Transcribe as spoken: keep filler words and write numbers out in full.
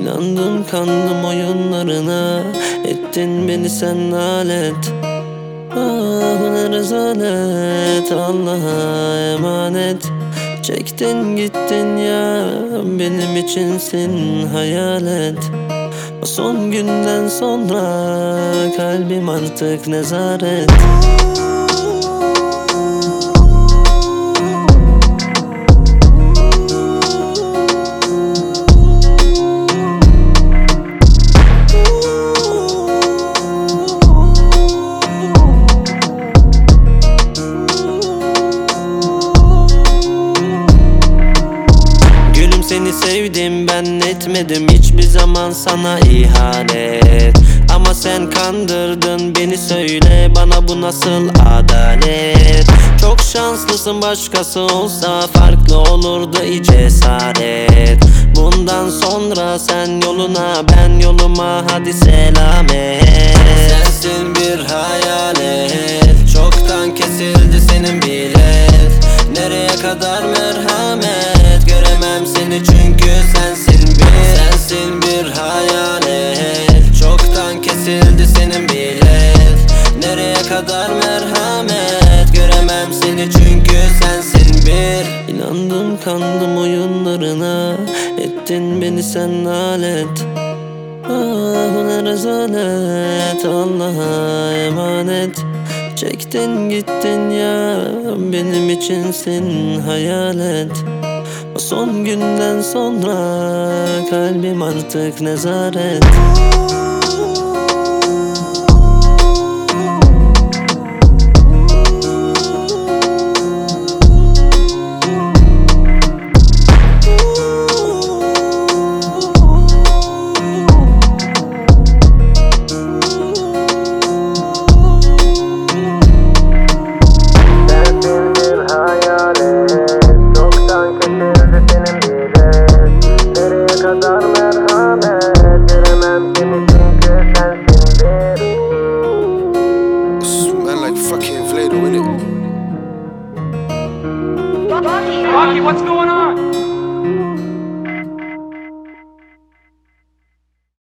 İnandım kandım oyunlarına, ettin beni sen alet. Ah ne rezalet, Allah'a emanet. Çektin gittin ya, benim içinsin hayalet. O son günden sonra kalbim artık nezaret. Seni sevdim ben, etmedim hiçbir zaman sana ihanet. Ama sen kandırdın beni, söyle bana bu nasıl adalet? Çok şanslısın, başkası olsa farklı olurdu cesaret. Bundan sonra sen yoluna ben yoluma, hadi selamet. Sensin bir hayalet, çoktan kesildi senin bilet. Nereye kadar merhamet, göremem seni çünkü sensin bir. Sensin bir hayalet, çoktan kesildi senin bilet. Nereye kadar merhamet, göremem seni çünkü sensin bir. İnandım kandım oyunlarına, ettin beni sen alet. Ah ne rezalet, Allah'a emanet. Çektin gittin ya, benim içinsin hayalet. O son günden sonra kalbim artık nezaret. Rocky, what's going on?